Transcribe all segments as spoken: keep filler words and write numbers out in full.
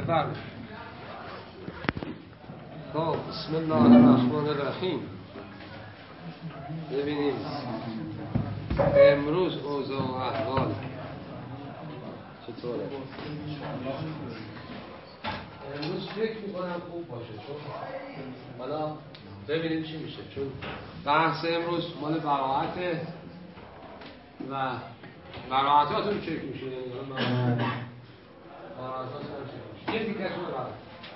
بفرمایید. خب بسم الله الرحمن الرحیم. ببینیم امروز اوضاع و احوال چطوره؟ امروز فکر میکنم خوب باشه، چون حالا ببینیم چی میشه، چون بحث امروز مال براعته و براعتاتون چک میشه. براعتاتون چک میشه. یه دیگهشون براعت.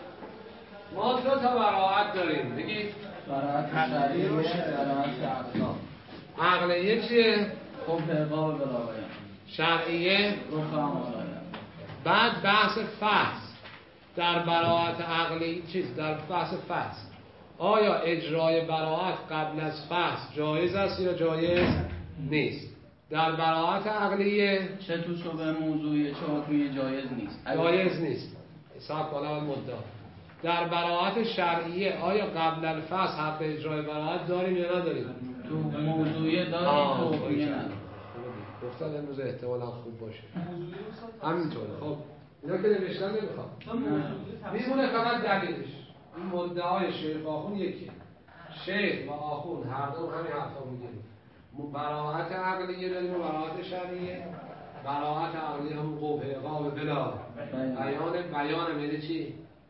ما دو تا براعت داریم. بگید براعت شرعیه، براعت عقلا. عقلیه چیه؟ خب عقاب بلاغیه. شرعیه رفع مالایم. بعد بحث فحص در براعت عقلی چیز در بحث فحص، آیا اجرای براعت قبل از فحص جایز است یا جایز نیست؟ در براعت عقلیه چه تو شبه موضوعی چه حکمی جایز نیست. جایز نیست. حساب کنم مدعا. در براعت شرعیه آیا قبل الفحص حق اجرای براعت داریم یا نداریم؟ تو موضوعی داریم، تو حکمی نداریم. گفتن امروز احتمالا خوب باشه. همینطوره. خب اینا که نوشتن نمیخوام. میمونه فقط دلیلش. این مدعای شیخ آخون یکیه. شیخ و آخون هر دو همین حرفا میگن. براعت عقلیه داریم و براعت شرعیه. براعت عقلیه هم قبح عقاب بلا بیان بیان یعنی چی؟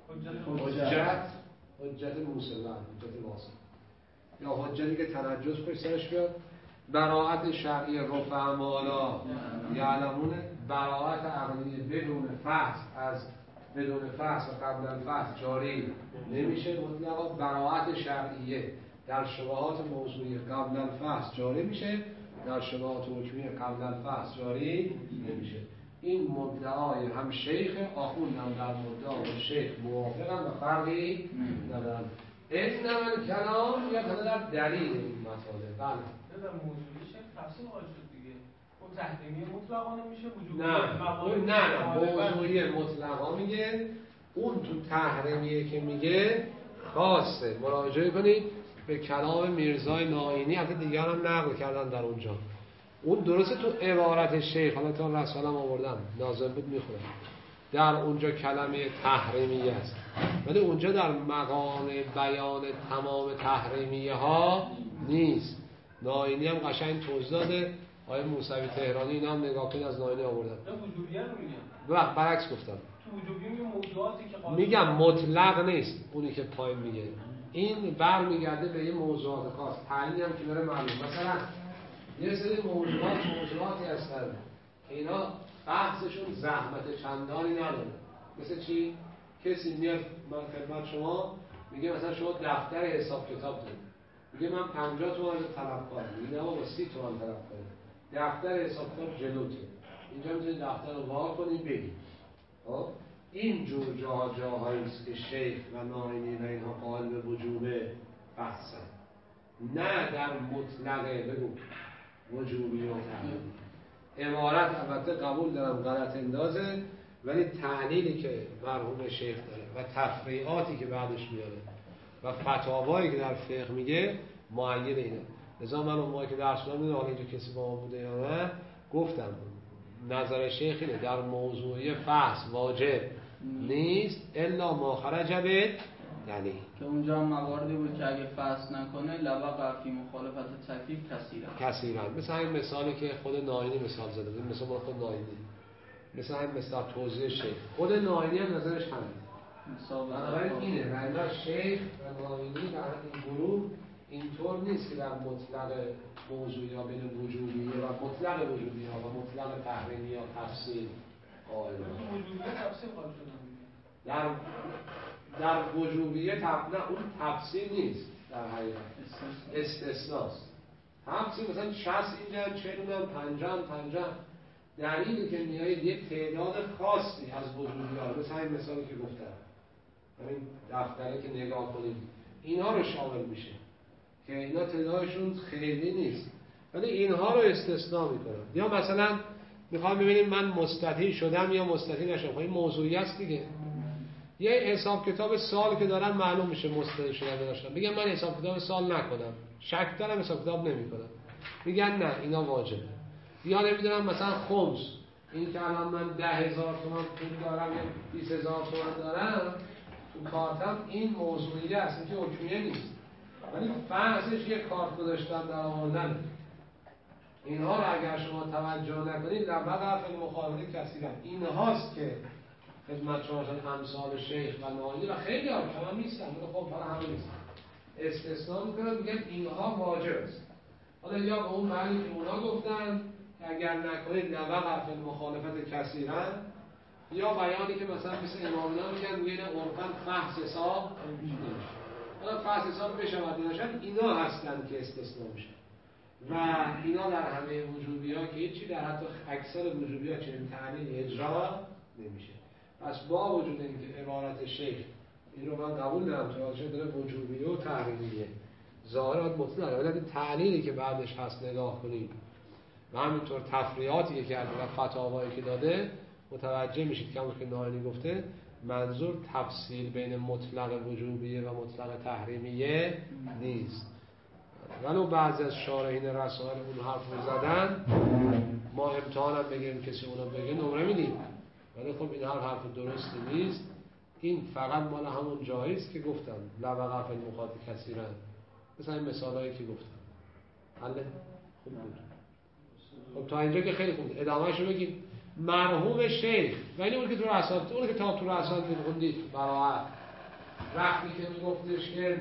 حجت حجت موسوم، حجت واصل یا حجتی که تنجس پشت سرش بیاد. براعت شرعی رفع مالا یعلمونه. براعت عقلیه بدون فحص از بدون فحص و قبل الفحص جاری نمیشه مطلقا. براعت شرعیه در شبهات موضوعی قبل الفحص جاری میشه، در شبهات حکمی قبل الفحص جاری نمیشه. این مدعای هم شیخ آخوند هم در مدعا و شیخ موافقن و فرقی ندارن. این نمال کلام یا در دلیل این مطالب. بله در موضوعی شیخ تفصیل خواهد شد دیگه. اون تحریمی مطلقانه میشه وجود نه اون نه نه موضوعی مطلقا میگه. اون تو تحریمیه که میگه خاصه. مراجعه کنید به کلام میرزای ناینی، حتی دیگر هم نقل کردن در اونجا. اون درسته تو عبارت شیخ، حالا تا رسالم آوردم لازم بود میخونم، در اونجا کلمه تحریمیه است، ولی اونجا در مقام بیان تمام تحریمیه ها نیست. ناینی هم قشنگ توضیح داده. آیه موسوی تهرانی اینا هم نگاه کنید از ناینی آوردن. وجوبیه رو میگم. و برعکس گفتم. تو وجوبی میگم موضوعاتی که میگم مطلق نیست اونی که پایین میگه. این برمیگرده به این موضوعات خاص. تعیین هم که بره معلوم. مثلا یه سری موضوعات موضوعاتی هستن که اینا بحثشون زحمت چندانی نداره. مثل چی؟ کسی میاد من خدمت شما میگه مثلا شما دفتر حساب کتاب دارید، میگه من پنجاه تومن طلب کنم، میگه آقا با سی تومن طلب کنید، دفتر حساب کتاب جلوته، اینجا میتونید دفتر رو وا کنید بگید. خب این جور جاها جاهایی است که شیخ و ناینی و اینها قائل به وجوب بحثن، نه در مطلقه بگو وجوبی و تحریمی. عبارت البته قبول دارم غلط اندازه، ولی تعلیلی که مرحوم شیخ داره و تفریعاتی که بعدش میاره و فتاوایی که در فقه میگه معین اینه. لذا من اون موقعی که درس خوندم میدونم حالا اینجا کسی با ما بوده یا نه، گفتم نظر شیخ اینه در موضوعی فحص واجب نیست الا ما خرج به دلیل. که اونجا مواردی بود که اگه فحص نکنه لوقع فی مخالفت تکلیف کثیرا کثیرا. مثل این مثالی که خود ناینی مثال زده بود، مثلا با خود ناینی، مثل این مثال توضیح شیخ. خود ناینی هم نظرش همین. بنابراین اینه رنده شیخ و ناینی در این گروه اینطور نیست که در مطلق موضوعی ها بین وجوبی و مطلق وجوبی ها و مطلق تحریمی ها تفصیل قائل در در وجوبیه تب... نه اون تفصیل نیست، در حقیقت استثناست. تفصیل مثلا شصت اینجا چهل هم پنجم پنجم دلیلی که میایید یک تعداد خاصی از وجوبی ها، مثل این مثالی که گفتم همین دفتره که نگاه کنید اینها رو شامل میشه که اینا تعدادشون خیلی نیست، ولی اینها رو استثناء میکنن. یا مثلا میخوام ببینیم من مستطیع شدم یا مستطیع نشدم، این موضوعی است دیگه. یه حساب کتاب سال که دارن معلوم میشه مستطیع شدم یا نشدم. میگن من حساب کتاب سال نکنم، شک دارم حساب کتاب نمیکنم، میگن نه اینا واجبه. یا نمیدونم مثلا خمس این که الان من ده هزار تومان پول دارم یا بیست هزار تومان دارم تو کارتم، این موضوعیه است، این که حکمیه نیست، ولی فرضش یک کارت گذاشتن در آوردن. اینها رو اگر شما توجه نکنید لبق فعل مخالفت کثیرن. اینهاست که خدمت شما شد امثال شیخ و ناینی و خیلی ها کم نیستن، ولی خب حالا همه نیستن، استثناء میکنن میگن اینها واجب است. حالا یا به اون معنی که اونا گفتن که اگر نکنید لبق فعل مخالفت کثیرن، یا بیانی که مثلا مثل امامنا میگن میگن عرفاً فحص حساب نمیشه. حالا فحص حساب بشود نشد، اینا هستن که استثناء میشه و اینا در همه وجوبی‌ها که هیچی، در حتی اکثر وجوبی‌ها چنین تعلیل اجرا نمیشه. پس با وجود اینکه عبارت شیخ این رو من قبول دارم چون داره وجوبیه و تحریمیه ظاهرات مطلقه، ولی تعلیلی که بعدش هست نگاه کنید و همینطور تفریعاتی که کرده و فتاوایی که داده متوجه میشید که همون که ناینی گفته منظور تفصیل بین مطلق وجوبیه و مطلق تحریمیه نیست. ولو بعضی از شارحین رسائل اون حرف رو زدن، ما امتحانم بگیم کسی اونا بگه نمره میدیم، ولی خب این هر حرف درستی نیست. این فقط مال همون جاییست که گفتم لبقه فی المخاط کثیرن، مثلا این مثالایی که گفتم. حله خوب بود. خب تا اینجا که خیلی خوب. ادامهش رو بگیم. مرحوم شیخ و این اون که تو رسائل، اون که تا تو رسائل می‌خوندید براحت وقتی که میگفتش که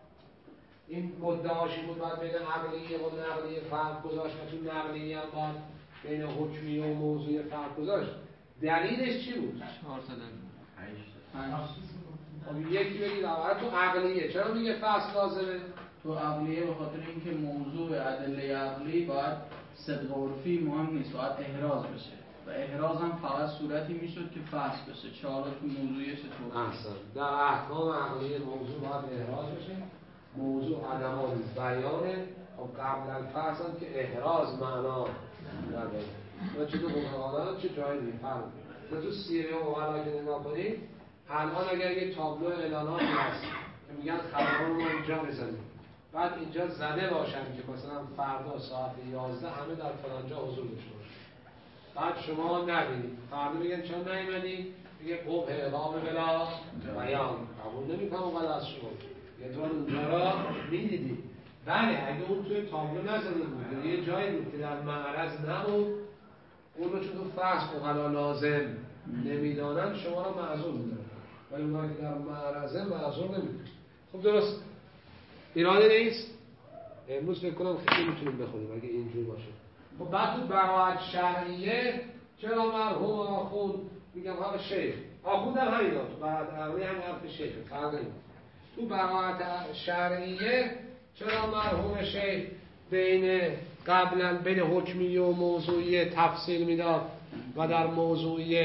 این مدعاشی بود باید بین عقلیه و نقلیه فرق گذاشت و تو نقلیه هم باید بین حکمی و موضوعی فرق گذاشت. دلیلش چی بود؟ چهار تا دلیل. خب یکی بگید اول تو عقلیه چرا میگه فصل لازمه؟ تو عقلیه به خاطر اینکه موضوع ادله عقلی باید صدق عرفی مهم نیست، باید احراز بشه و احراز هم فقط صورتی میشد که فصل بشه. چهار تو موضوعیه چطور؟ احسن. در احکام عقلیه موضوع باید احراز بشه. موضوع عدم بیانه و قبل الفصل هم که احراز معنا نداره. و چه تو مقاله چه جایی دیگه فرق کنه. تو سیره و مقاله که نگاه کنید الان اگر یه تابلو اعلاناتی هست که میگن خبران رو اینجا بزنید، بعد اینجا زده باشن که مثلا فردا ساعت یازده همه در فلانجا حضور داشته باشن، بعد شما نبینید، فردا بگن چرا نیومدی؟ میگه قبح اقام بلا بیان، قبول نمیکنم اول از شما یه دور اونجا را میدیدی. بله اگه اون توی تابلو نزده بود یه جایی بود که در معرض نبود، اون رو چون تو فرض اقلا لازم نمیدانن شما را معذور میدونن، ولی اونها که در معرضه معذور نمیدونن. خب درست ایرانی نیست. امروز فکر کنم خیلی میتونیم بخونیم اگه اینجور باشه. خب بعد تو براعت شرعیه چرا مرحوم آخوند میگم حالا شیخ آخوند هم همین داد تو براعت عقلی هم حرف شیخ فرق نمید. تو براعت شرعیه چرا مرحوم شیخ بین قبلا بین حکمی و موضوعی تفصیل میداد و در موضوعی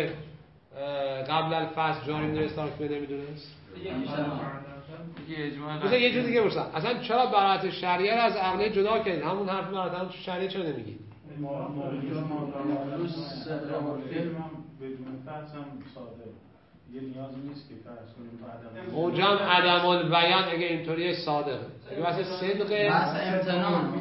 قبل الفصل جاری میدونست تا حکمی نمیدونست؟ مثلا یه جور دیگه برسن اصلا چرا براعت شرعیه رو از عقلی جدا کردید؟ همون حرف براعت هم شرعیه چرا نمیگید؟ بدون فرض هم ساده یه نیاز نیست که فرض کنیم اونجا هم عدم البیان اگه اینطوریه صادقه اگه واسه صدق امتنان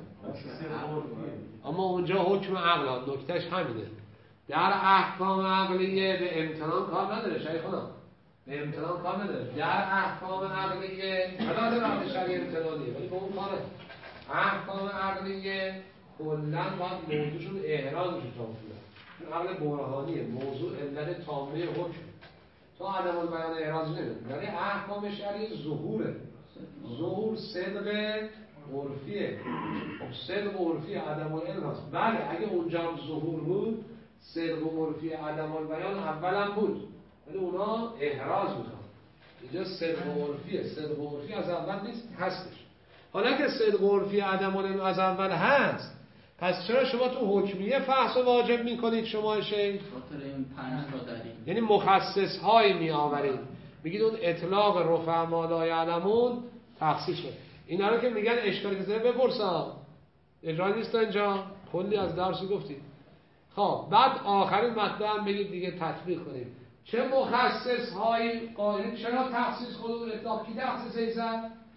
اما اونجا حکم عقل نکتهش همینه. در احکام عقلیه به امتنان کار نداره شیخنا، به امتنان کار نداره. در احکام عقلیه حالا در شرعی امتنانیه ولی به اون کاره. احکام عقلیه کلاً باید موضوعشون احراز میشه تا اصولا عقل برهانیه، موضوع علت تامه حکم تا عدم البیان احراز نمیده. یعنی احکام شرعی ظهوره، ظهور صدق عرفیه. خب صدق عرفی عدم العلم هست. بله اگه اونجا هم ظهور بود صدق عرفی عدم البیان اولا بود ولی اونا احراز میخوان. اینجا صدق عرفیه، صدق عرفی از اول نیست هستش. حالا که صدق عرفی عدم العلم از اول هست پس چرا شما تو حکمیه فحص واجب میکنید شما شیخ؟ خاطر این پنج تا دلیل. یعنی مخصص هایی می آورید میگید اون اطلاق رفع ما لا یعلمون تخصیص شد. اینا رو که میگن اشکالی که زده بپرسا اجرا نیست اینجا کلی از درس گفتید. خب بعد آخرین مطلب هم بگید دیگه تطبیق کنیم. چه مخصص هایی قائل چرا تخصیص خود اطلاق کی تخصیص ایزد؟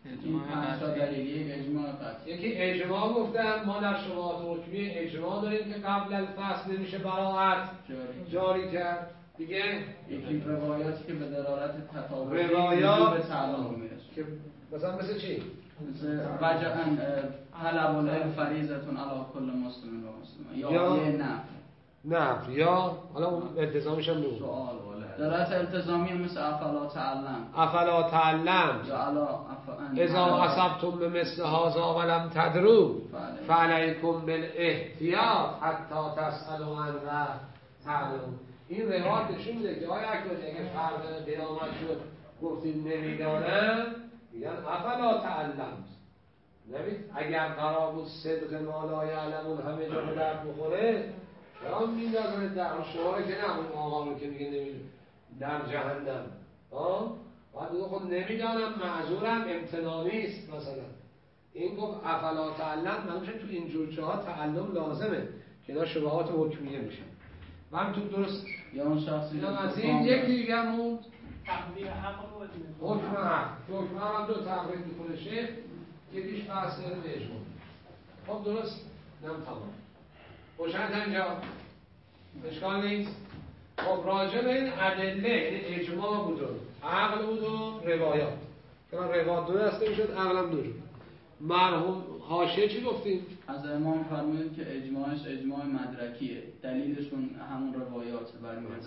این پنج تا دلیل یک اجماع قطعی. یکی اجماع گفتن ما در شبهات حکمی اجماع داریم که قبل الفصل نمیشه براءت جاری. جاری کرد. دیگه یکی روایاتی که به دلالت تطابق روایات به تعلق میرسه که مثلا مثل چی؟ مثل وجعن طلب العلم فریضتون علی کل مسلم و مسلمه یا یا یه نفر نه یا حالا اون التزامش هم نمون سوال دلالت التزامی هم مثل افلا تعلم افلا تعلم یا علا افعن اذا اصبتم بمثل هذا ولم تدروا فعلیکم بالاحتیاط حتی تسألوا عن و تعلموا. این روایت نشون میده که آیا اگر اگه فرد قیامت شد گفتیم نمیدانم میگن افلا تعلم. نمید اگر قرار بود صدق ما لا یعلمون همه جا به درد بخوره چرا میندازن در شعاره که نه اون آقا رو که میگه نمیدونم در جهنم ها بعد بگو خود نمیدانم معذورم امتناع نیست مثلا. این گفت افلا تعلم منوشه تو این جور جاها تعلم لازمه که اینا شبهات حکمیه میشن و هم تو درست یا اون شخصی اینا از این یک دیگه هم موند تقدیر حق رو بدیم حکم حق حکم حق هم دو تقریب میکنه شیخ یکیش بحث داره به اجماع. خب درست نم تمام روشن تا اینجا اشکال نیست. خب راجع به این ادله یعنی اجماع بود و عقل بود و روایات که من روایات دو دسته میشد عقلم دو شد. مرحوم حاشیه چی گفتیم؟ از امام فرمودید که اجماعش اجماع مدرکیه دلیلشون همون روایات برمیاد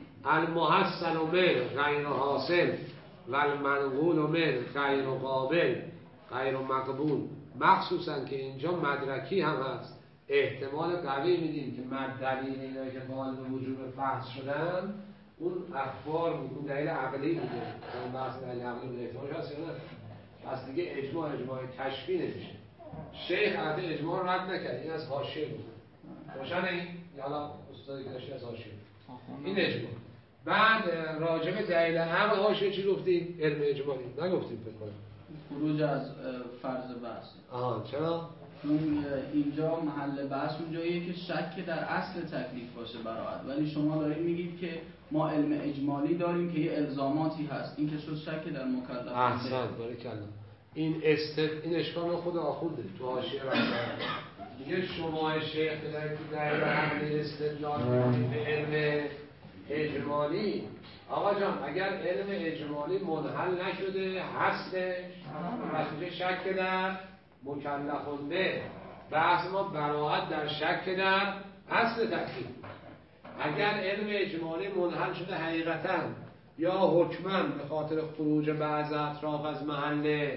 المحصل من غیر حاصل و المنقول من غیر قابل غیر مقبول مخصوصا که اینجا مدرکی هم هست احتمال قوی میدیم که مد دلیل اینا که قائل به وجوب فحص شدن اون اخبار بود اون دلیل عقلی بوده اون بحث دلیل عقلی بوده احتمالش هست یا نه پس دیگه اجماع اجماع کشفی نمیشه. شیخ البته اجماع رو رد نکرد این از حاشیه بود روشن این حالا استادی که داشتی از حاشیه این اجماع. بعد راجع به دلیل عقل حاشیه چی گفتیم؟ علم اجمالی نگفتیم فکر کنم خروج از فرض بحث. آها چرا؟ چون اینجا محل بحث اونجاییه که شک در اصل تکلیف باشه براعت ولی شما دارید میگید که ما علم اجمالی داریم که یه الزاماتی هست این که شد شک در مکلف. احسن باریکلا. این است این اشکال خود آخونده تو حاشیه رفتن میگه شما شیخ دارید که در عقل استدلال کنید به علم اجمالی. آقا جان اگر علم اجمالی منحل نشده هستش پس میشه شک در مکلفون به بحث ما براعت در شک در اصل تکلیف. اگر علم اجمالی منحل شده حقیقتا یا حکما به خاطر خروج بعض اطراف از محل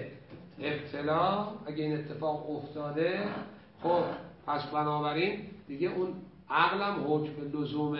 ابتلا اگه این اتفاق افتاده خب پس بنابراین دیگه اون عقلم حکم لزوم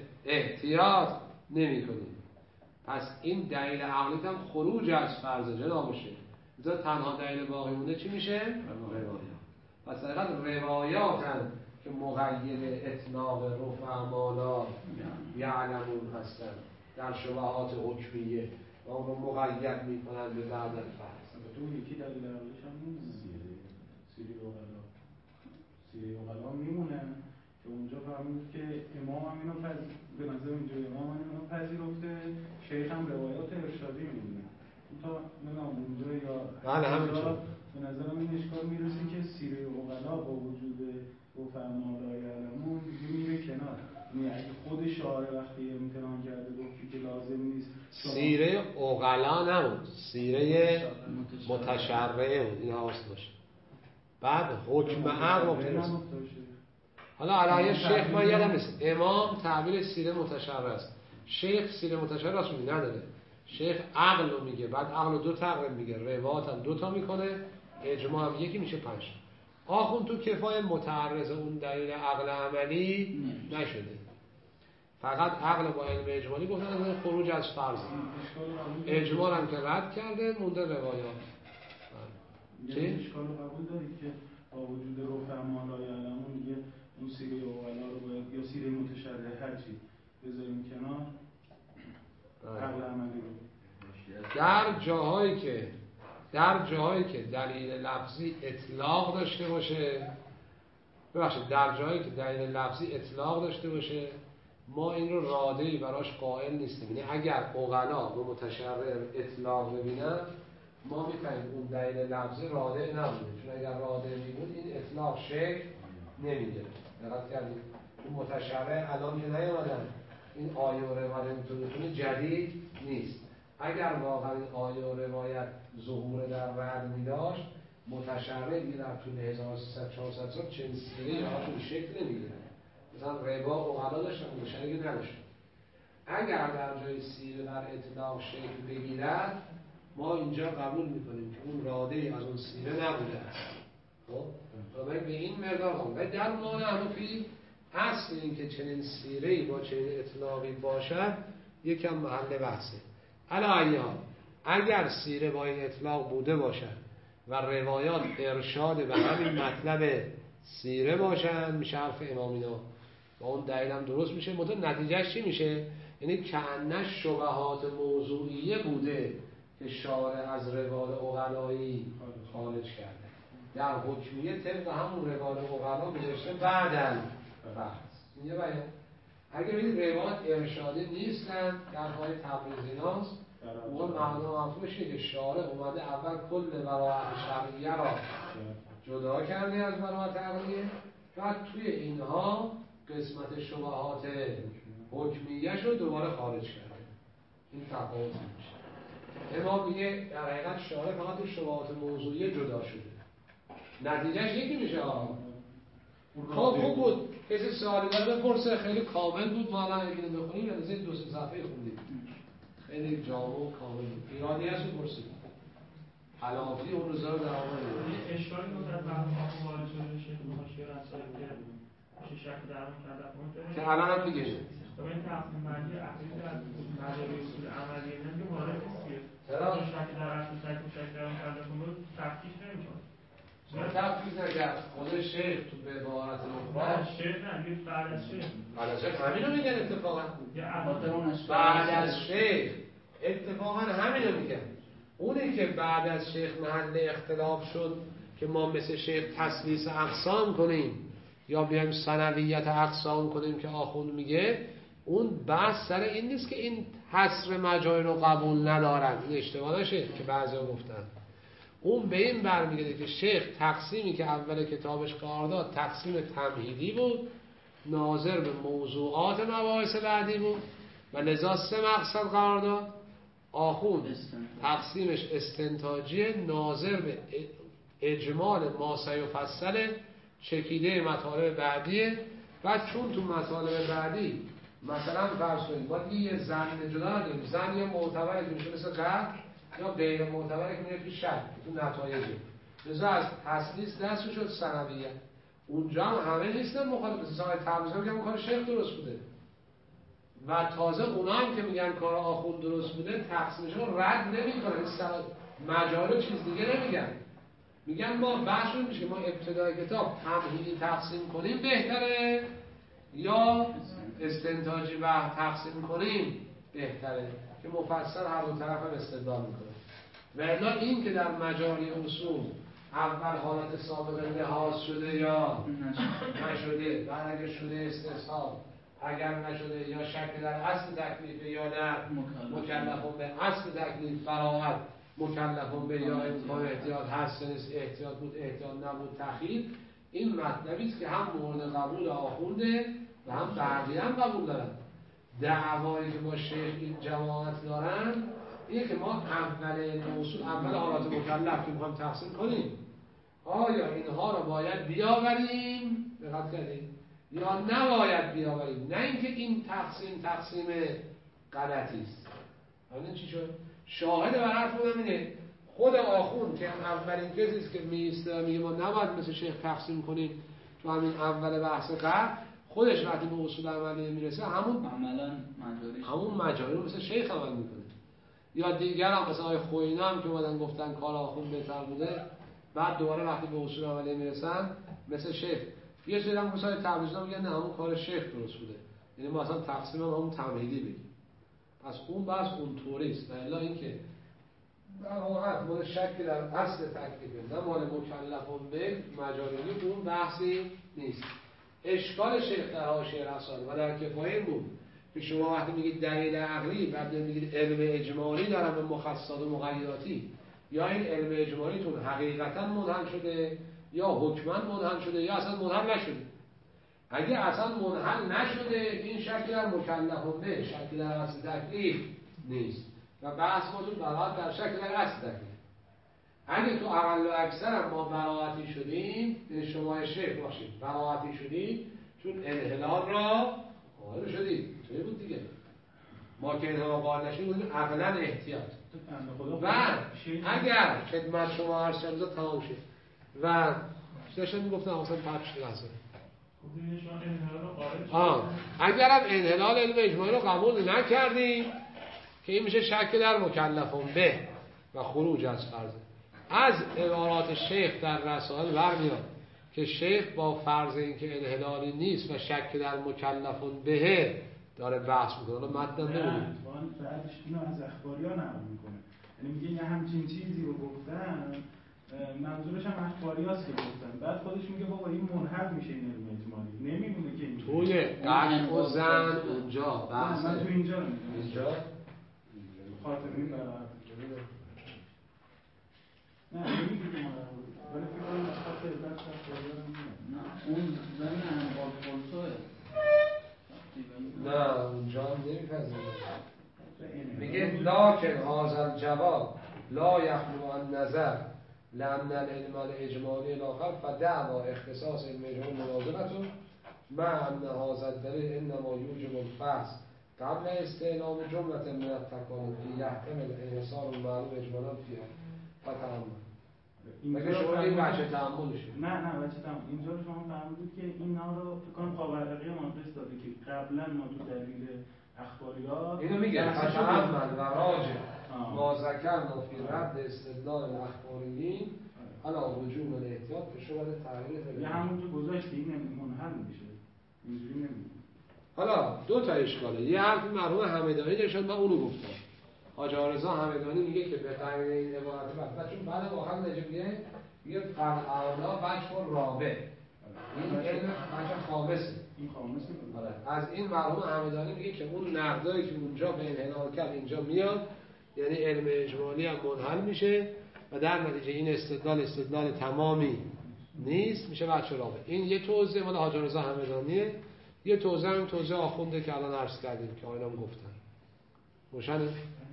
احتیاط نمی کنیم. پس این دلیل عقلیت هم خروج از فرض جناب باشه اذا تنها دلیل باقی مونده چی میشه؟ روایات. پس دقیقا روایات هم که مقید اطلاق رفع مالا یعلمون هستن در شبهات حکمیه و اون رو مقید میکنن به بعد الفرض. تو یکی دلیل عقلیش هم اون زیره سیری اوغلا سیری اوغلا میمونه که اونجا فرمود که امام هم اینو پذیر به نظر اینجا امام هم اینو پذیرفته شیخ هم روایات ارشادی میدونه تا نمیدونم اونجا یا بله همینطور به نظرم این اشکال میرسه که سیره اوغلا با وجود گفت‌فرمای علمون میره کنار. یعنی اگه خود شاعر وقتی امتنان کرده گفتی که لازم نیست سیره اوغلا نبود سیره متشرعه بود این حواس باشه. بعد حکم عقل مبتنی حالا علیه شیخ من یادم نیست امام تعبیر سیره متشرعه است شیخ سیره متشرعه راست میگه نداره شیخ عقل رو میگه بعد عقل رو دو تقریب میگه روایات هم دو تا میکنه اجماع هم یکی میشه پنج. آخون تو کفای متعرض اون دلیل عقل عملی نشده فقط عقل با علم اجمالی گفتن از خروج از فرض اجماع هم که رد کرده مونده روایات. چه؟ اشکال رو قبول دارید که با وجود رفع مالای علمون دیگه اون سیره اوغلا رو باید یا سیره متشرعه هرچی بذاریم کنار عقل عملی رو در جاهایی که در جاهایی که دلیل لفظی اطلاق داشته باشه ببخشید در جاهایی که دلیل لفظی اطلاق داشته باشه ما این رو راده‌ای براش قائل نیستیم. یعنی اگر اوغلا و متشرع اطلاق ببینن ما می‌فهمیم اون دلیل لفظی رادع نبوده، چون اگر رادع می‌بود این اطلاق شکل نمی‌گرفت. دقت کردید؟ چون متشرع الان می نیامدن این آیه و روایت میتونه جدید نیست. اگر واقعا این آیه و روایت ظهور در رد می داشت، متشرع دیگه در طول هزار و سیصد چهارصد سال چنین سیره یا این شکل نمی‌گیره. مثلا ربا و غلا داشتن مشترکی نداشتن. اگر در جای سیره در اطلاق شکل بگیرد، ما اینجا قبول میکنیم که اون راده از اون سیره نبوده است. خب بنابراین به این مقدار هم و در مورد حنفی اصل این که چنین سیره‌ای با چنین اطلاقی باشد یکم محل بحثه. علاوه اگر سیره با این اطلاق بوده باشد و روایات ارشاد به همین مطلب سیره باشند، میشه حرف امامینا با اون دلیل هم درست میشه. مطمئن نتیجهش چی میشه؟ یعنی کأنه شبهات موضوعیه بوده که شارع از روال عقلایی خارج کرده، در حکمیه طبق همون روال عقلا گذاشته بعداً بحث. این یه بیان. اگر ببینید روایات ارشادی نیستن در حال تبریزیناست، اون معنا مفهومش اینه که شارع اومده اول کل براءت شرعیه را جدا کرده از براءت عقلیه، بعد توی اینها قسمت شبهات حکمیه رو دوباره خارج کرده. این تفاوت میشه. امام میگه در حقیقت شارع فقط تو شبهات موضوعی جدا شده، نتیجهش یکی میشه. خب خوب بود. کسی سوالی داره بپرسه. خیلی کامل بود. ما الان اگه بخونیم یا مثلا دو سه صفحه خوندیم، خیلی جامع و کامل بود. ایرادی هست بپرسید. حلافی اون روزا رو در آمد بود. اشکالی بود در برنامه وارد شده شیخ حاشیه رسائل که میشه شک در اون مکلفون که الان هم میگه تو این تقسیم بندی عقلی در مداری اصول عملی نمیگه وارد نیست. چرا شک در اصل شک شک در مکلفون رو تفکیک نمی‌کنه. ما تفکیک نکرد. خود شیخ تو به عبارت مفرد شیخ نه بعد از شیخ بعد از شیخ همینو میگن اتفاقا. خاطرونش بعد از شیخ اتفاقا همینو میگن. اونی که بعد از شیخ محل اختلاف شد که ما مثل شیخ تسلیس اقسام کنیم یا بیایم ثانویت اقسام کنیم که آخوند میگه، اون بحث سر این نیست که این حصر مجاهر رو قبول ندارن. این اشتباه نشه که بعضیا گفتن. اون به این برمیگرده که شیخ تقسیمی که اول کتابش قرار داد تقسیم تمهیدی بود، ناظر به موضوعات مباحث بعدی بود و لذا سه مقصد قرار داد. آخوند تقسیمش استنتاجی، ناظر به اجمال ما سیفصل چکیده مطالب بعدیه. و چون تو مطالب بعدی مثلا فرض کنید ما دیگه زن جدا نداریم، زن یا معتبره که میشه مثل قبل یا غیر معتبره که میشه شک تو نتایجه، لذا از تسلیس دست شد ثانویه. اونجا هم همه نیستن مخالف. مثلا صاحب تبریز میگن کار شیخ درست بوده و تازه اونا هم که میگن کار آخوند درست بوده تقسیمشون رد نمیکنن. مجال چیز دیگه نمیگن، میگن ما بحثون میشه ما ابتدای کتاب تمهیدی تقسیم کنیم بهتره یا استنتاجی بحث تقسیم کنیم بهتره، که مفصل هر دو طرف هم استدلال میکنه. و الا این که در مجاری اصول اول حالت سابقه لحاظ شده یا نشده، بعد اگه شده استثاب، اگر نشده یا شک در اصل تکلیف یا در مکلفون به اصل تکلیف فراغت مکلفون به یا امکان احتیاط هست نیست، احتیاط بود احتیاط نبود تخییر. این مطلبی است که هم مورد قبول آخونده و هم بقیه هم قبول دارن. دعوایی که با شیخ این جماعت دارن اینه که ما اول اصول اول حالات مکلف که میخوایم تقسیم کنیم، آیا اینها رو باید بیاوریم دقت کردیم یا نباید بیاوریم، نه اینکه این تقسیم تقسیم غلطی است. حالا چی شد؟ شاهد بر حرف خودم اینه خود آخوند که اولین کسی است که میسته و میگه ما نباید مثل شیخ تقسیم کنیم تو همین اول بحث قبل، خودش وقتی به اصول عملی میرسه همون عملا مجاری همون مجاری رو مثل شیخ عمل میکنه. یا دیگر هم مثلا آقای خوینا هم که اومدن گفتن کار آخوند بهتر بوده، بعد دوباره وقتی به اصول عملی میرسن مثل شیخ. یه سری هم مثلا تبریزی میگن نه همون کار شیخ درست بوده، یعنی ما اصلا تقسیم هم همون تمهیدی بگیم. پس اون بحث اون طوری است. الا اینکه در واقع مال شک در اصل تکلیف نه مال مکلفون به مجاریه اون بحثی نیست. اشکال شیخ در حاشیه رسائل و در کفایه بود که شما وقتی میگید دلیل عقلی بعد میگید علم اجمالی دارن به مخصصات و مقیداتی، یا این علم اجمالیتون حقیقتا منحل شده یا حکما منحل شده یا اصلا منحل نشده. اگه اصلا منحل نشده این شکل در مکلفون به شکل در اصل تکلیف نیست و بحث ما تو براعت در شکل در اصل تکلیف. اگه تو اقل و اکثر ما براعتی شدیم، شما شیخ باشید براعتی شدیم چون انحلال را قائل شدید. توی بود دیگه ما که انحلال قائل نشدیم بودیم اقلا احتیاط. و اگر خدمت شما عرض شد تمام شد و داشتم میگفتم اصلا پرچ لحظه آه اگر هم انحلال علم اجماعی رو قبول نکردیم که این میشه شک در مکلفون به و خروج از فرض. از عبارات شیخ در رسائل برمیاد که شیخ با فرض اینکه انحلالی نیست و شک در مکلفون به داره بحث میکنه. متن نمیدونم بعدش اینو از اخباری ها نقل میکنه، یعنی میگه یه همچین چیزی رو گفتن، منظورش هم اخباری هاست که گفتن، بعد خودش میگه بابا این منحل میشه این علم اجمالی، نمیمونه که این توی قلب و زن اونجا بحث من تو اینجا رو میگم اینجا خاتمی برای نه نمیگه ولی فکر کنم خط عبرت اخباری ها نه اون زن انبال خلصوه نه اونجا هم نمیپذیره. میگه لکن هذا الجواب لا یخلو عن نظر لأن العلم الاجمالی الاخر فدعوا اختصاص علم اجمالی مناظرته مع ان هذا الدلیل انما یوجب الفحص قبل استعلام جملة من التکامل که یحتمل انحصار المعلوم اجمالا فیها فتعامل. مگه شما این بچه تعاملشه؟ نه نه بچه تعامل اینجا رو شما فهمیدید که اینا رو فکر کنم قاورقی منقص داده که قبلا ما تو دلیل اخباریات اینو میگه فتعامل و راجع ما ذکرنا فی رد استدلال الاخباریین علا وجوب الاحتیاط که شما باید تغییر بده. یه همون تو گذاشتی این منحل میشه اینجوری نمیشه. حالا دو تا اشکاله. یه حرف مرحوم همدانی داشتن من اونو گفتم. حاج رضا همدانی میگه که به تعیین این عبارت بعد چون بعد آخر نجم میگه میگه فرعالا بچه رابع این علم بچه خامسه این خامسه آره. از این مرحوم همدانی میگه که اون نقدایی که اونجا به انحلال کرد اینجا میاد، یعنی علم اجمالی هم منحل میشه و در نتیجه این استدلال استدلال تمامی نیست، میشه بچه رابع. این یه توضیح مال حاج رضا همدانیه. یه توضیح هم توضیح آخونده که الان عرض کردیم که آینام گفتن. روشنه؟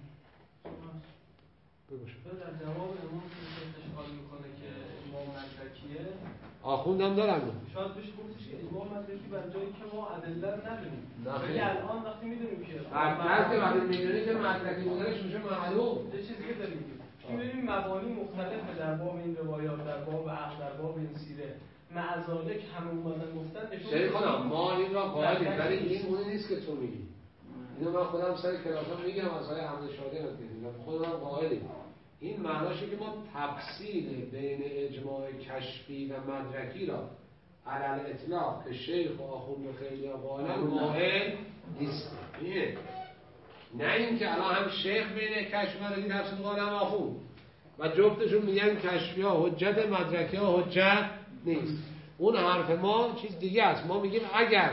بگوش. در جواب امام که اشکال میکنه که امام مدرکیه آخوندم دارم شاید بهش گفتش که امام مدرکی بر جایی که ما ادله رو ندونیم ولی الان وقتی میدونیم که بعد که وقتی میدونی که مدرکی بودنش میشه معلوم یه چیز دیگه داریم که می‌بینیم مبانی مختلفه در باب این روایات، در باب عقل، در باب این سیره، معذاله که همه اومدن گفتن شریف خودم ما این را قائلیم ولی این اونی نیست که تو میگی. اینو من خودم سر کلاسام میگم از های حمد شادی رو دیدیم خودم قائلیم. این معناشه که ما تفصیل بین اجماع کشفی و مدرکی را علل اطلاق که شیخ و آخوند و خیلی قائلن قائل نیست. اینه نه اینکه الان هم شیخ بین کشف و مدرکی تفصیل قائل هم آخوند و جفتشون میگن کشفی ها حجت مدرکی ها حجت نیست. اون حرف ما چیز دیگه است. ما میگیم اگر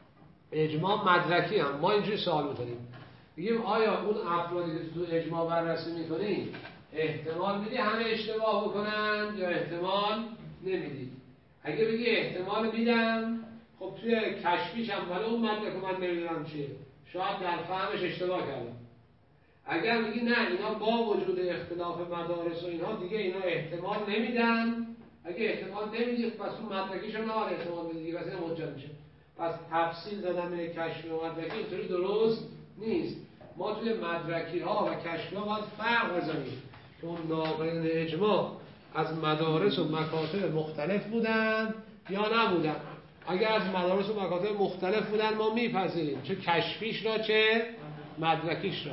اجماع مدرکی هم ما اینجوری سوال میکنیم میگیم آیا اون افرادی که تو اجماع بررسی میکنی احتمال میدی همه اشتباه بکنن یا احتمال نمیدی؟ اگه بگی احتمال میدم خب توی کشفیش هم ولی اون مدرک من نمیدونم چیه شاید در فهمش اشتباه کردم. اگر میگی نه اینا با وجود اختلاف مدارس و اینها دیگه اینا احتمال نمیدن، اگه احتمال نمیدی پس اون مدرکیش هم نباید احتمال بدی پس این حجت میشه. پس تفصیل دادن به کشفی و مدرکی اینطوری درست نیست. ما توی مدرکی ها و کشفی ها باید فرق بزنیم که اون ناقلین اجماع از مدارس و مکاتب مختلف بودن یا نبودن. اگر از مدارس و مکاتب مختلف بودن ما میپذیریم چه کشفیش را چه مدرکیش را.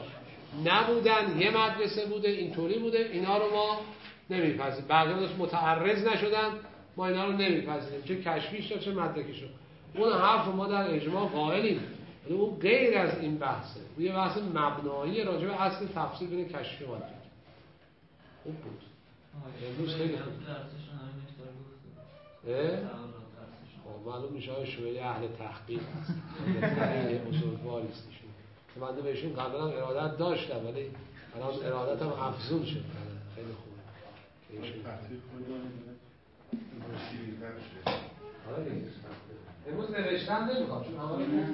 نبودن یه مدرسه بوده اینطوری بوده اینا رو ما نمیپذیریم. بقیه متعرض نشدن ما اینا رو نمیپذیریم چه کشفیش را چه مدرکیش را. اون حرف ما در اجماع قائلیم ولی اون غیر از این بحثه. یه بحث مبنایی راجع به اصل تفسیر بین کشفی و مدرکی. خوب بود. امروز خیلی خوب. خب معلوم میشه های شویه اهل تحقیق هست. خیلی اصولواری است ایشون. که من بهشون قبلا ارادت داشتم ولی الان ارادتم افزون شد. خیلی خوبه. تحصیل خود رو سیری‌تر شد. آره دیگه امروز نوشتن نمیخواد چون همه رو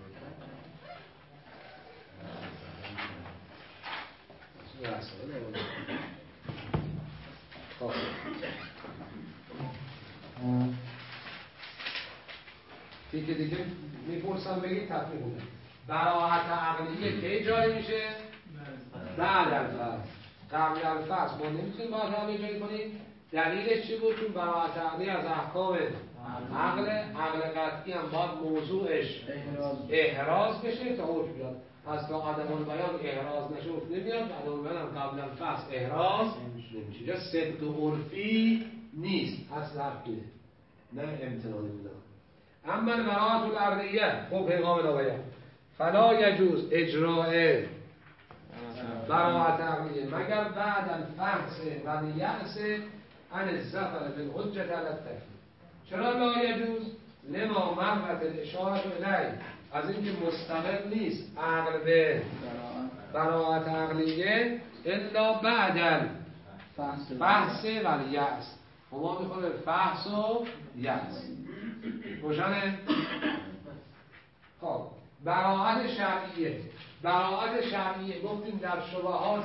دیگه دیگه میپرسم بگید تطمیق بوده. براعت عقلیه کی جاری میشه؟ بعد از فرض. قبل از فرض ما نمیتونیم باید عقلی جاری کنیم. دلیلش چی بود؟ چون براعت عقلی از احکام عقل عقل قطعی هم باید موضوعش احراز بشه تا حکم بیاد. پس تا عدم البیان احراز نشه حکم نمیاد. عدم البیان هم قبل از فرض احراز نمیشه. یا صدق عرفی نیست. اصل حقیه نه امتنانی بودن. اما براعت العقلیه خب پیغام نابیان فلا یجوز اجراء براعت عقلیه مگر بعد الفحص و یأس عن الظفر بالحجة علی التکلیف. چرا لا یجوز؟ لما مرت الاشاره الیه از اینکه مستقل نیست عقل به براعت عقلیه الا بعد الفحص و یأس. ما میخوره فحص و یأس روشنه؟ خب براعت شرعیه براعت شرعیه گفتیم در شبهات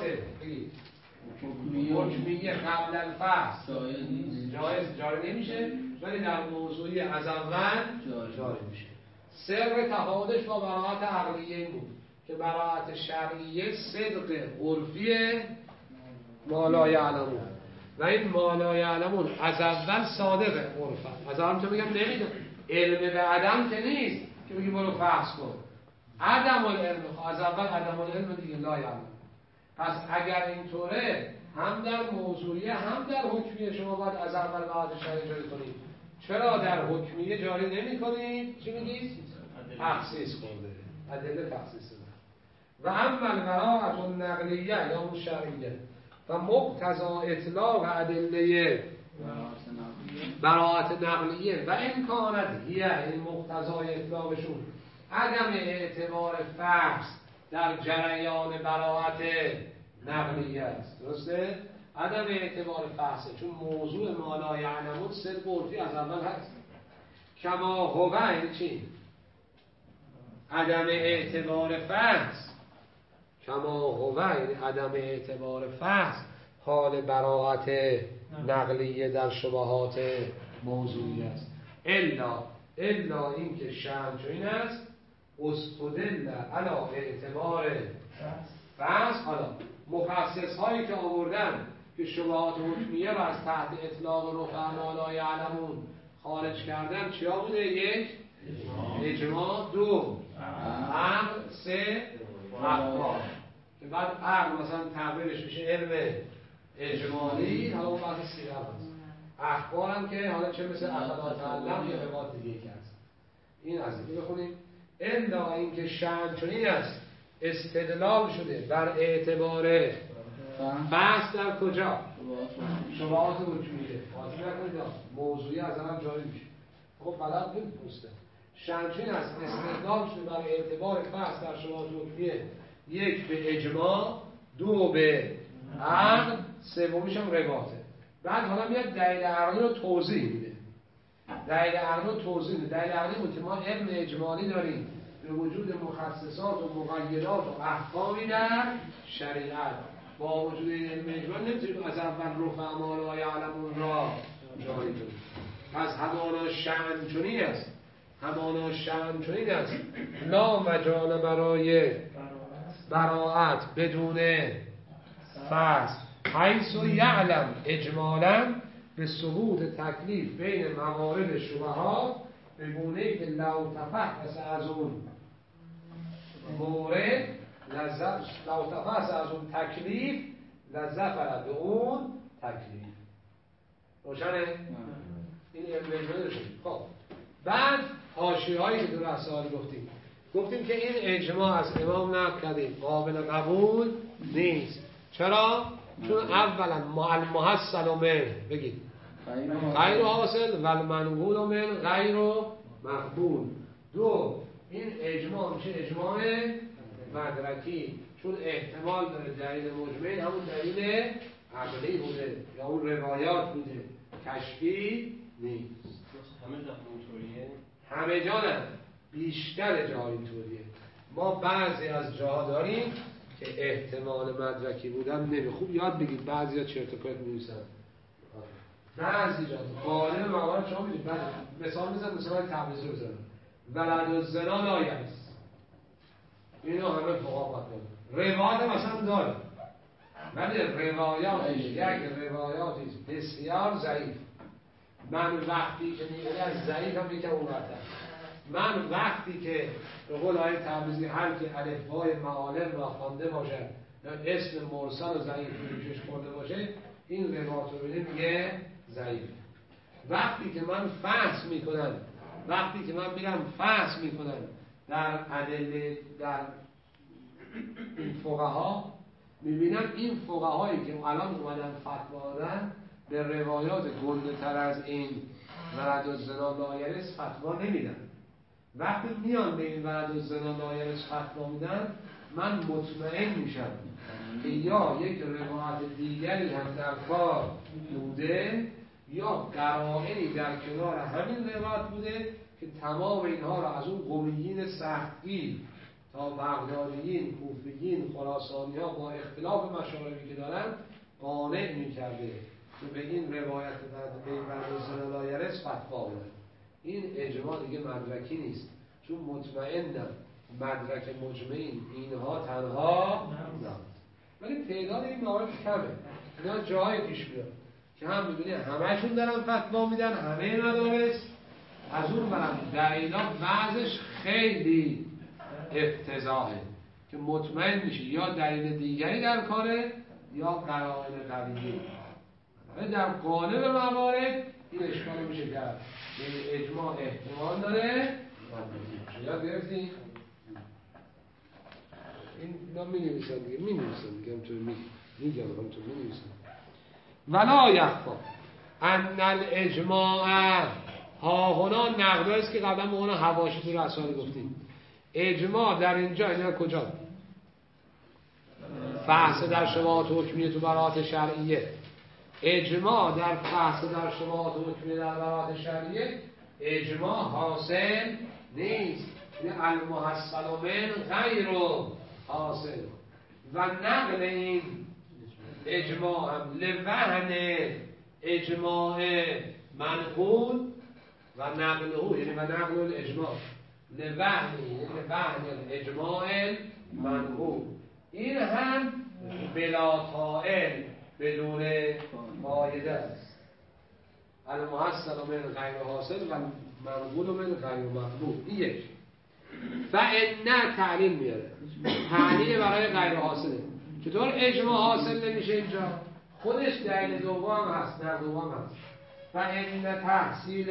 حکمیه قبل الفحص جایز جاری نمیشه ولی در موضوعی از اول جاری میشه. سر تفاوتش با براعت عقلیه این بود که براعت شرعیه صدق عرفیه ما لا یعلمون و این ما لا یعلمون از اول صادق عرفه. از اول تو میگم نمیدونم علم به عدم که نیست که بگی برو فحص کن. عدم العلم از اول عدم العلم دیگه لا یعلم. پس اگر اینطوره هم در موضوعیه هم در حکمیه شما باید از اول بعد شرعی جاری کنید. چرا در حکمیه جاری نمی کنید؟ چی میگید؟ تخصیص خورده ادله تخصیص و اما البراءة النقلیه یا اون شرعیه و مقتضا اطلاق ادله براءت نقلیه و امکانت هیه این مقتضای اطلاقشون عدم اعتبار فحص در جریان براءت نقلیه است. درسته؟ عدم اعتبار فحص چون موضوع ما لا یعلمون صدق عرفی از اول هست. کما هو این چی؟ عدم اعتبار فحص کما هو این عدم اعتبار فحص حال براءت نقلیه در شبهات موضوعی است. الا الا این که شأن چو این است استدل علی اعتبار فحص. حالا مخصص هایی که آوردن که شبهات حکمیه و از تحت اطلاق رفع ما لا یعلمون خارج کردن چیا بوده؟ یک اجماع، دو عقل، سه اخبار که بعد عقل مثلا تعبیرش میشه علم اجمالی. حالا اون بحث سیره هست. اخبار هم که حالا چه مثل افلا تعلم یا روایت دیگه که هست. این از این بخونیم. الا اینکه شأن چنین است استدلال شده بر اعتبار فحص در کجا؟ شبهات حکمیه. واضح نکنید موضوعی از اول جاری میشه. خب بلد نمی‌پرسته. شأن چنین است استدلال شده بر اعتبار فحص در شبهات حکمیه یک به اجماع، دو به عقل، سومیش هم روایته. بعد حالا میاد دلیل عقلی رو توضیح میده. دلیل عقلی رو توضیح میده. دلیل عقلی بود که ما علم اجمالی داریم به وجود مخصصات و مقیدات و احکامی در شریعت. با وجود این علم اجمالی نمیتونیم از اول رفع ما لا یعلمون را جاری کنیم. پس همانا شأن چنین است همانا شأن چنین است لا مجال برای براعت بدون فحص حیث یعلم اجمالا به ثبوت تکلیف بین موارد شبهات به گونه‌ای که لو تفحص از اون مورد لذت لو تفحص از اون تکلیف لظفر به اون تکلیف. روشنه؟ این علم اجمالی شد. خب بعد حاشیه‌هایی که تو رسائل گفتیم گفتیم که این اجماع از امام نقل کردیم قابل قبول نیست. چرا؟ چون اولا المحصل من بگید غیر حاصل و المنقول من غیر مقبول. دو این اجماع میشه اجماع مدرکی چون احتمال داره دلیل مجمع همون دلیل عقلی بوده یا اون روایات بوده، کشفی نیست. همه جا اینطوریه؟ همه جا نه، بیشتر جا اینطوریه. ما بعضی از جاها داریم که احتمال مدرکی بودن نمی خوب یاد بگید، بعضی ها چرت و پرت می‌نویسن، بعضی جا غالب موارد شما می‌دونید. مثال میزنم، مثلا تبریزی رو بزنم، ولد الزنا لا یرث، اینو همه فقها فتوا دادن. روایت مثلا داره، ولی روایاتش یک روایاتی بسیار ضعیف. من وقتی که میگه از ضعیف هم میگم اون وقت من وقتی که به قول آیه تبریزی هر که الفبای معالم را خوانده باشد یا اسم مرسل و ضعیف روشش خورده باشه، این روایت رو ببینیم میگه ضعیف. وقتی که من فحص میکنم وقتی که من میرم فحص میکنم در ادله در این فقها، میبینم این فقهایی که الان اومدن فتوا دادن به روایات گنده تر از این ولد الزنا لا یرث فتوا نمیدن. وقتی میان به این ولد الزنا لا یرث فتوا میدن، من مطمئن میشم که یا یک روایت دیگری هم در کار بوده یا قرائنی در کنار همین روایت بوده که تمام اینها را از اون قومیین سختگیر تا بغدادیین، کوفیین، خراسانی ها با اختلاف مشاربی که دارن قانع میکرده که به این روایت به این ولد الزنا لا یرث فتوا بدن. این اجماع دیگه مدرکی نیست، چون مطمئنم مدرک مجمعین اینها تنها نه. ولی تعداد این موارد کمه، اینا جایی پیش میاد که هم میبینی همه‌شون دارن فتوا میدن، همه مدارس. از اون برم دلیلا بعضش خیلی افتضاحه که مطمئن میشه یا دلیل دیگری در کاره یا قرائن قویه. ولی در غالب موارد این اشکال میشه کرد به اجماع احتمال داره. یاد گرفتیم؟ این اینا می نویسن دیگه، می نویسن دیگه همطور می میگم همطور می نویسن. ولا یخفا ان الاجماع ها هنا نقل است که قبلا به اون حواشی تو رساله گفتیم. اجماع در اینجا اینا کجا؟ فحص در شبهات حکمیه تو براءات شرعیه. اجماع در فحص در شبهات حکمیه در براءات شرعیه اجماع حاصل نیست. این المحصل من غیر حاصل و نقل این اجماع هم لوهن اجماع منقول و نقله یعنی و نقل الاجماع لوهن یعنی وهن اجماع منقول، این هم بلا طائل بدون فایده است. المحصل من غیر حاصل و منقول من غیر مطلوب. این یک. و ان تعلیل میاره، تعلیل برای غیر حاصله. چطور اجماع حاصل نمیشه اینجا؟ خودش دلیل دوم هست، در دوم هست. و ان تحصیل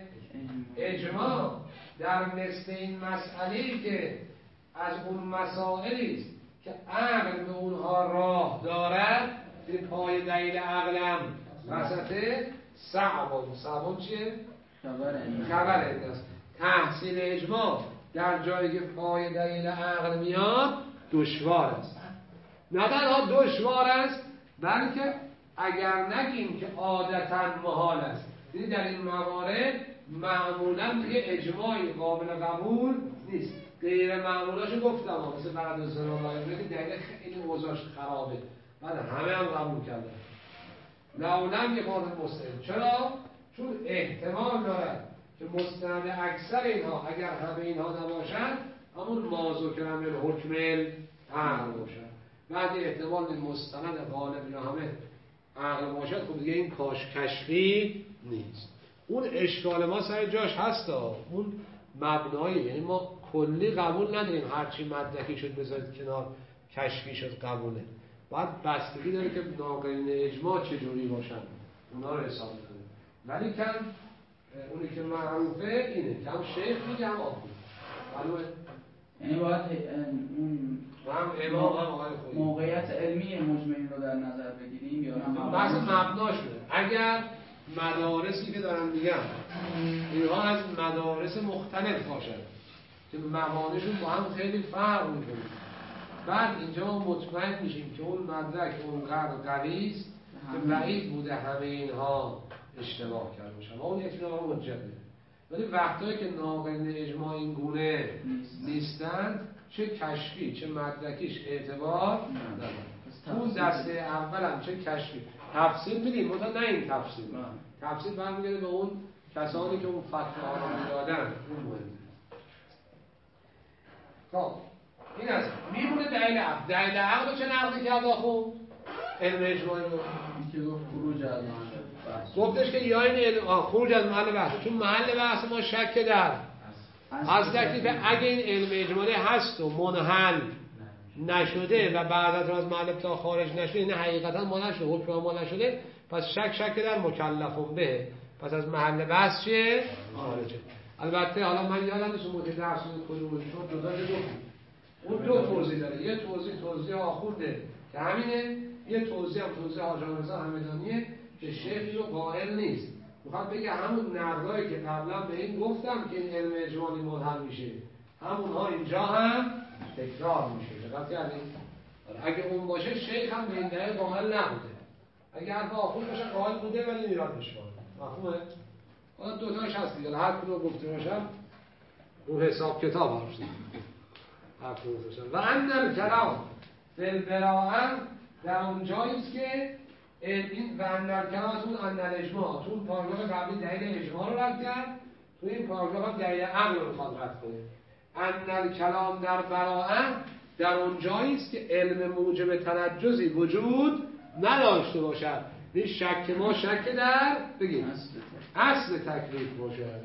اجماع در مثل این مسئله‌ای که از اون مسائلی است که عقل به اونها راه دارد، به پای دلیل عقلم وسطه، صعبون. صعبون چیه؟ خبر است. تحصیل اجماع در جایی که پای دلیل عقل میاد دشوار است. نه تنها دشوار است بلکه اگر نگیم که عادتاً محال است. یعنی در این موارد معمولاً دیگه اجماعی قابل قبول نیست. غیر معمولاشو گفتم مثل ولد الزنا لا یرث که دلیل خیلی اوضاعش خرابه، بعد همه هم قبول کردن. لولم یه قول مستند. چرا؟ چون احتمال دارد که مستند اکثر اینها اگر همه اینها نباشن همون مازوکرم الحکم عقل باشن. بعد احتمال این مستند غالب یا همه عقل باشد، خب دیگه این کاش کشفی نیست. اون اشکال ما سر جاش هست ها. اون مبنایی، یعنی ما کلی قبول نداریم هرچی مدرکی شد بذارید کنار کشفی شد قبوله. باید بستگی داره که ناقلین اجماع چجوری باشن، اونا رو حساب کنیم. ولی کم اونی که معروفه اینه، کم شیخ میگه هم آخون معلومه؟ یعنی باید اون هم امام هم آقای خودی موقعیت علمی مجمعین رو در نظر بگیریم یا نه؟ بحث مبناش بده. اگر مدارسی که دارن میگم اینها از مدارس مختلف باشن که مبانیشون با هم خیلی فرق میکنه، بعد اینجا مطمئن میشیم که اون مدرک اونقدر قوی است بعید بوده همه اینها اشتباه کرده باشن و اون اطلاع حجته. ولی وقتایی که ناقل اجماع این گونه نیستند چه کشفی چه مدرکیش اعتبار نداره. اون دسته اول هم چه کشفی تفسیر میدیم مثلا نه این تفسیر تفسیر برمیگرده به اون کسانی که اون فتوا رو میدادن اون مهمه. خب این از میمونه دلیل عقل. دلیل عقل چه نقضی کرد آخو؟ علم اجماعی رو که گفت خروج از محل گفتش که یا این خروج از محل بحث، چون محل بحث ما شک در از تکلیف اگه این علم اجمالی هست و منحل نشده و بعد از محل ابتدا خارج نشده، این حقیقتا ما نشده حکم ما نشده، پس شک شک در مکلفون به، پس از محل بحث چیه؟ خارجه. البته حالا من یادم نیست اون که درس کدوم شد دو تا دو اون دو توضیح داره، یه توضیح توضیح آخونده که همینه، یه توضیح هم توضیح حاج رضا همدانیه که شیخی رو قائل نیست، میخواد بگه همون نقضایی که قبلا به این گفتم که این علم اجمالی منحل میشه همونها اینجا هم تکرار میشه. دقت کردید؟ اگه اون باشه شیخ هم به این دلیل قائل نبوده، اگه حرف آخون باشه قائل بوده ولی ایراد بشه. مفهومه؟ حالا دو تاش هست دیگه، هر کدوم گفته باشم اون حساب کتاب هست هر کدوم گفته باشم. و ان الکلام فی براءه در اون جاییست که این و ان الکلام از اون ان الاجماع، تو اون پاراگراف قبلی دلیل اجماع رو رد کرد، تو این پاراگراف هم دلیل عقل رو میخواد رد کنه. ان الکلام در براءه در اون جاییست که علم موجب تنجزی وجود نداشته باشد. این شک ما شک در بگیم اصل تکلیف باشد.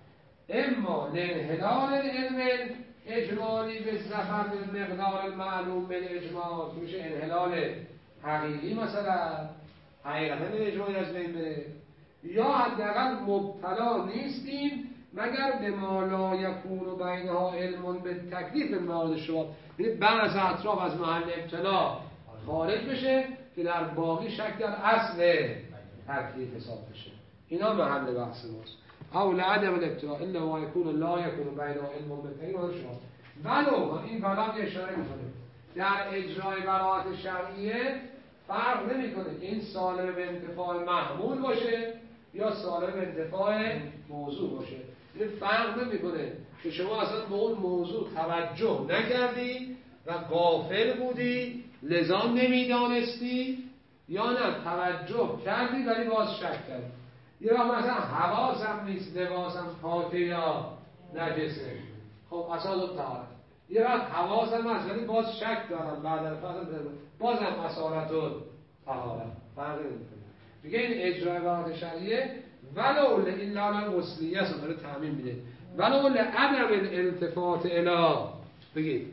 اما لانحلال علم اجمالی به ظفر به مقدار معلوم به اجماع، میشه انحلال حقیقی مثلا حقیقتا اجمالی از بین بره، یا حداقل مبتلا نیستیم مگر به ما لا یکون و بینها علم به تکلیف موارد شبهات، یعنی بعض اطراف از محل ابتلا خارج بشه که در باقی شک در اصل تکلیف حساب بشه. اینا محل بحث ماست. او لعدم الابتلاء الا ما یکون لا یکون بینها علم به تکلیف موارد شبهات. ولو این ولو اشاره میکنه در اجرای براءت شرعیه فرق نمیکنه که این سالم به انتفاع محمول باشه یا سالم به انتفاع موضوع باشه. این فرق نمیکنه که شما اصلا به اون موضوع توجه نکردی و غافل بودی لذا نمیدانستی، یا نه توجه کردی ولی باز شک کردی. یه وقت مثلا حواسم نیست لباسم پاکه یا نجسه، خب اساس الطهارت. یه وقت حواسم هست ولی باز شک دارم بعد از بازم اصالت الطهارت. فرق نمیکنه. دیگه این اجرای براءت شرعیه ولو الا للوصلیه است داره تعمیم میده، ولو لعدم الالتفات الی بگید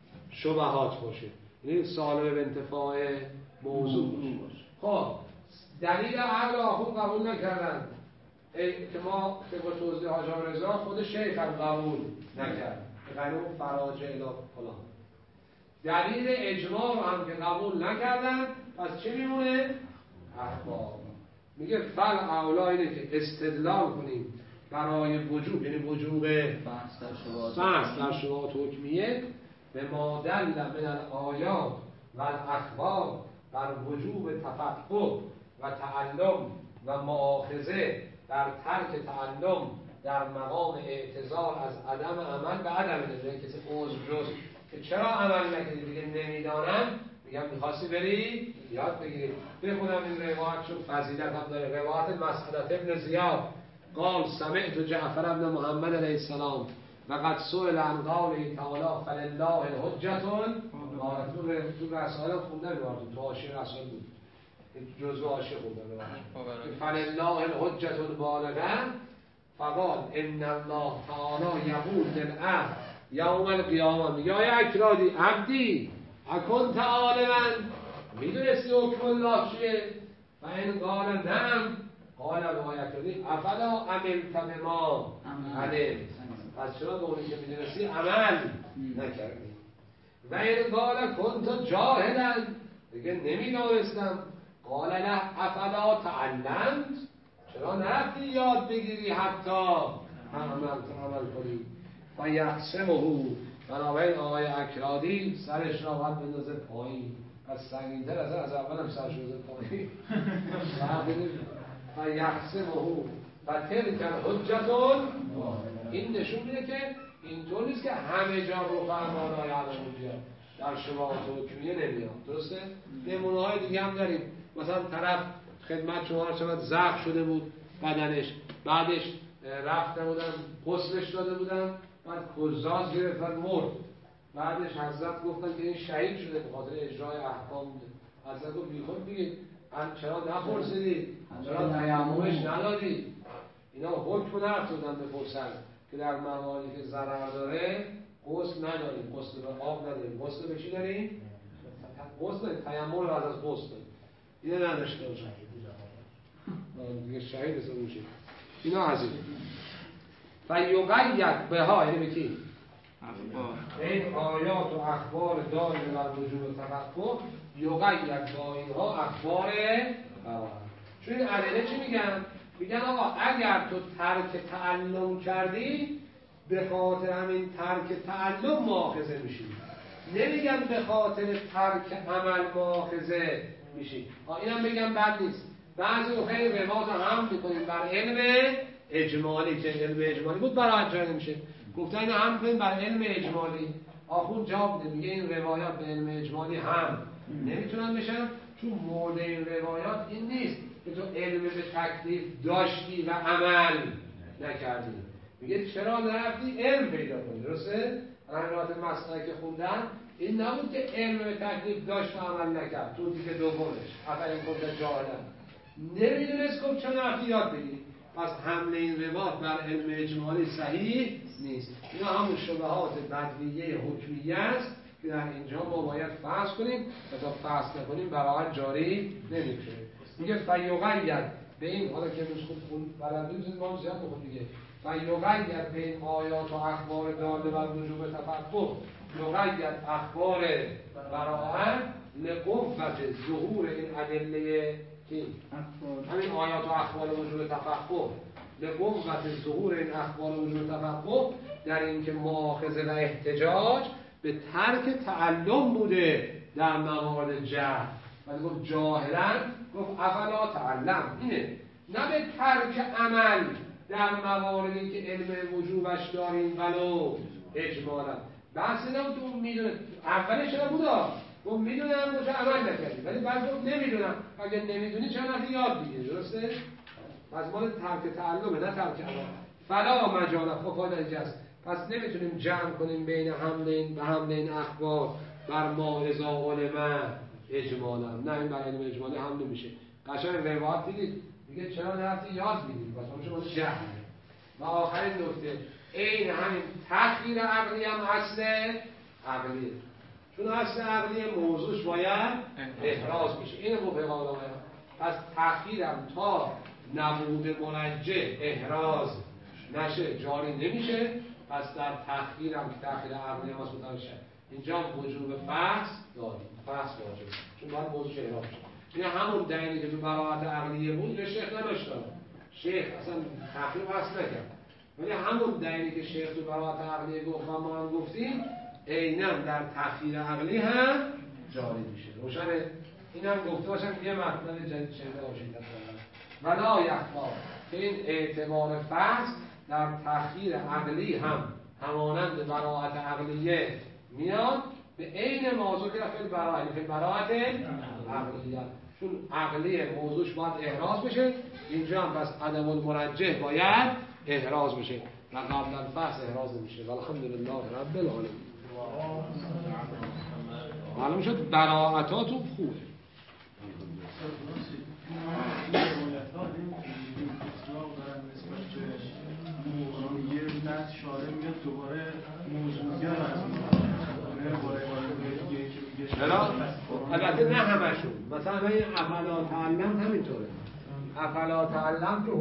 شبهات باشه، یعنی سالم به انتفاع موضوع باشه. خب دلیل عقل آخون قبول نکردن که ما که با توضیح حاج رضا خود شیخ هم قبول نکرد که غیر اون فراجع الی فلان. دلیل اجماع رو هم که قبول نکردن، پس چه میمونه؟ احباب. میگه فل اولا اینه که استدلال کنیم برای وجوب، یعنی وجوب بحث در شبهات بحث در شبهات حکمیه به ما دل من الآیات و الاخبار بر وجوب تفقه و تعلم و مؤاخذه در ترک تعلم در مقام اعتذار از عدم عمل به عدم نمیدونه کسی عذر جز که چرا عمل نکردی دیگه نمیدانم، میگم میخواستی بری یاد بگیری. بخونم این روایت چون فضیلت هم داره. روایت مسعدة ابن زیاد قال سمعت جعفر ابن محمد علیه السلام و قد سئل عن قوله تعالی فلله الحجة البالغة. تو رسائل خوندن رو تو حاشیه رسائل بود جزء حاشیه خوندن فلله الحجة البالغة فقال ان الله تعالی یقول للعبد یوم القیامه، میگه آیا اکرادی عبدی اکنت عالما، میدونستی حکم الله چیه؟ و این قال نعم قال روایت کردی افلا عملت بما علم، پس چرا به اونی که میدونستی عمل نکردی؟ و این قال کنت جاهلا، دیگه نمیدونستم قال نه افلا تعلمت، چرا نرفتی یاد بگیری حتی عمل عمل کنی؟ و یحسمه بنابراین آقای اکرادی سرش را باید بندازه پایین از سنگین‌تر از از اول هم سر شده پایین و یقسمه و تلک الحجة. این نشون میده که اینطور نیست که همه جا رو فرمانهای علم‌الجا در شبهات حکمیه نمیاد. درسته؟ نمونه های دیگه هم داریم. مثلا طرف خدمت شما هر چقدر زخم شده بود بدنش، بعدش رفته بودن غسلش داده بودن، بعد کزاز گرفتن مرد، بعدش حضرت گفتن که این شهید شده به خاطر اجرای احکام بوده. حضرت گفت بیخود بگید چرا نپرسیدید، چرا تیممش ندادید؟ اینا حکم نرفتودن بپرسن که در مواردی که ضرر داره غسل نداریم، غسل به آب نداریم، غسل به چی داریم؟ غسل داریم، تیمم رو از از غسل داریم. اینه نداشته باشن دیگه شهید حساب میشه. اینا از این و یقید به ها یعنی به کی؟ این آیات و اخبار دائم بر وجوب تفقه یقید با اینها اخبار بواهی. چون این علله چی میگن؟ میگن آقا اگر تو ترک تعلم کردی به خاطر همین ترک تعلم مؤاخذه میشی، نمیگن به خاطر ترک عمل مؤاخذه میشی. اینم بگم بد نیست. بعضی رو خیلی روایات هم میکنیم بر علم اجمالی که علم اجمالی بود برای جای نمیشه، گفتن اینو هم میکنیم بر علم اجمالی. آخوند جواب بده میگه این روایات به علم اجمالی هم نمیتونن بشن، چون مورد این روایات این نیست که تو علم به تکلیف داشتی و عمل نکردی. میگه چرا نرفتی علم پیدا کنی. درسته؟ روایات مسئله که خوندن این نبود که علم به تکلیف داشت و عمل نکرد. تو دیگه دومش اولین کنده جاهلن نمیدونست کن چون نرفتی یاد بگیری. پس حمله این روایات بر علم اجمالی صحیح نیست. اینا همون شبهات بدویه حکمیه است که در اینجا ما باید فرض کنیم و تا فرض نکنیم براحت جاری نمیشه. میگه فیقید به این، حالا که روز خوب خون بلد بودید ما هم زیاد بخون دیگه، فیقید به این آیات و اخبار داده بر وجوب تفقه یقید اخبار براحت لقوت ظهور این ادله که همین آیات و اخبار وجوب تفقه لقوت ظهور این اخبار وجوب تفقه در اینکه مؤاخذه و احتجاج به ترک تعلم بوده در موارد جهل. ولی گفت جاهلا گفت افلا تعلم، اینه نه به ترک عمل در مواردی که علم وجوبش داریم ولو اجمالا. بحث اینه تو میدونه اولش چرا بودا گفت میدونم گفت عمل نکردی، ولی بعد گفت نمیدونم. اگه نمیدونی چرا نفی یاد بگیری. درسته؟ پس مال ترک تعلمه نه ترک عمل. فلا مجال فقاده جست. پس نمیتونیم جمع کنیم بین حمله این به حمله این اخبار بر ما اذا علم اجمالا. نه این بر علم اجمالی هم نمیشه. قشنگ روایت دیدید میگه چرا نرفتی یاد بگیری، پس اون شما جهل. و آخرین نکته این همین تخییر عقلی هم اصل عقلیه، چون اصل عقلی موضوعش باید احراز میشه. اینو گفت پیغمبر. پس تخییرم تا نبود مرجح احراز نشه جاری نمیشه. پس در تخییرم که تخییر عقلی هم اصلا میشه اینجا وجوب فحص داریم، فحص واجب، چون باید موضوعش احراز شه. این همون دلیلی که تو براءت عقلیه بود به شیخ نداشت. شیخ اصلا تخییر فحص نکرد، ولی همون دلیلی که شیخ تو براءت عقلیه گفت و ما هم گفتیم عیناً در تخییر عقلی هم جاری میشه. روشنه؟ این هم گفته باشم یه مطلب جدید شده باشید. ولا یخفا که این اعتبار فحص در تخییر عقلی هم همانند براءت عقلیه میاد به عین موضوع که رفت براءت که براءت عقلیه، چون عقلیه موضوعش باید احراز بشه، اینجا هم بس عدم المرجح باید احراز بشه و قبل الفحص احراز نمیشه. والحمدلله رب العالمین. معلوم شد براءتاتون خوبه. بعد شارع میاد دوباره موضوعیت از چرا؟ البته نه همشون. مثلا این افلا تعلم همینطوره. افلا تعلم